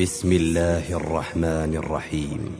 بسم الله الرحمن الرحيم.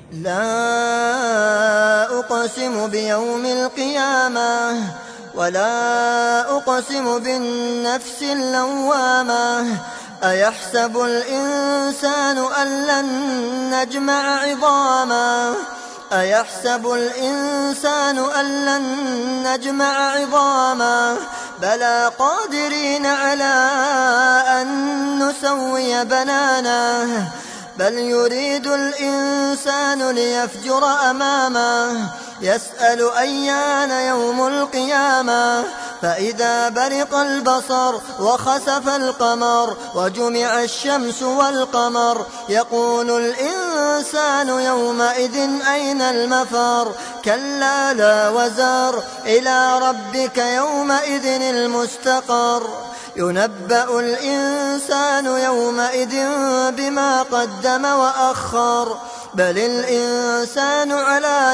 لا أقسم بيوم القيامة ولا أقسم بالنفس اللوامة. أيحسب الإنسان أن لن نجمع عظامه أيحسب الإنسان أن لن نجمع عظامه بلى قادرين على أن نسوي بنانه بل يريد الإنسان ليفجر أمامه يسأل أيان يوم القيامة فإذا برق البصر وخسف القمر وجمع الشمس والقمر يقول الإنسان يومئذ أين المفر كلا لا وزر إلى ربك يومئذ المستقر ينبأ الإنسان يومئذ بما قدم وأخر بل الإنسان على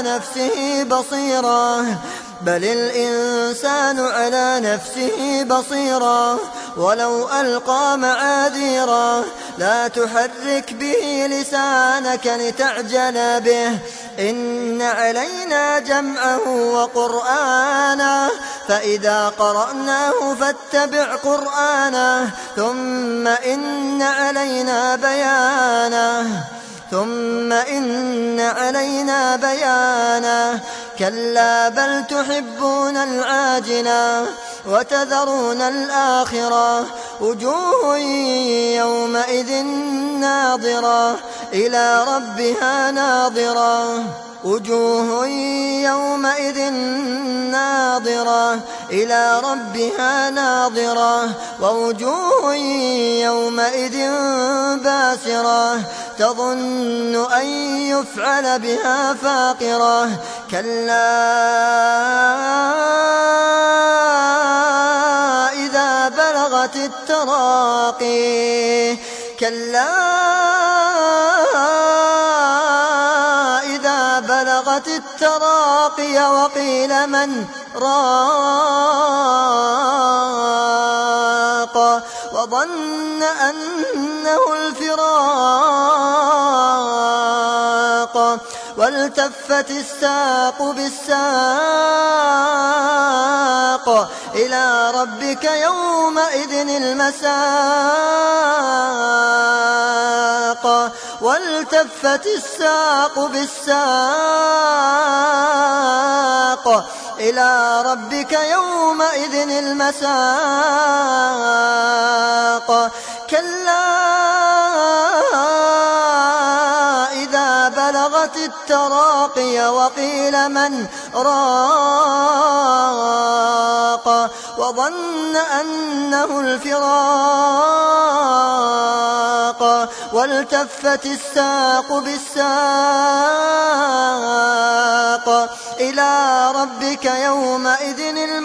نفسه بصيرة ولو ألقى معاذيره لا تحرك به لسانك لتعجل به إن علينا جمعه وقرآنه فإذا قرأناه فاتبع قرآنه ثم إن علينا بيانه كلا بل تحبون العاجلة وتذرون الآخرة وجوه يومئذ ناظرة إلى ربها ناظرة ووجوه يومئذ باسرة تظن أن يفعل بها فاقرة كلا إذا بلغت التراقي وقيل من راق وظن أنه الفراق والتفت الساق بالساق إلى ربك يومئذ المساق والتفت الساق بالساق إلى ربك يومئذ المساق كلا إذا بلغت التراقي وقيل من راق وظن أنه الفراق والتفت الساق بالساق إلى ربك يومئذ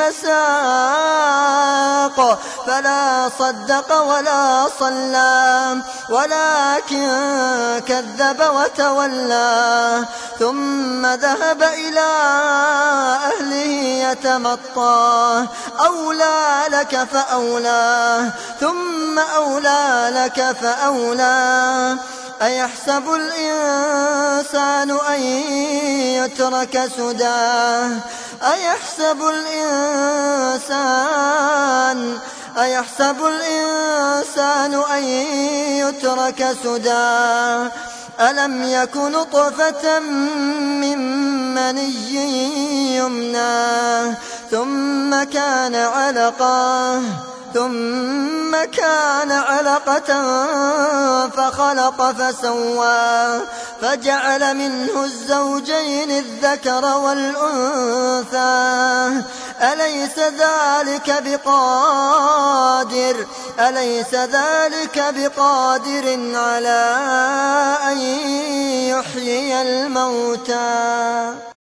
المساق فلا صدق ولا صلى ولكن كذب وتولى ثم ذهب إلى أهله يتمطى أولى لك فأولى أيحسب الإنسان أن يترك سدى ألم يك نطفة من مني يمنى ثم كان علقة فخلق فسوى فجعل منه الزوجين الذكر والأنثى أليس ذلك بقادر على أن يحيي الموتى.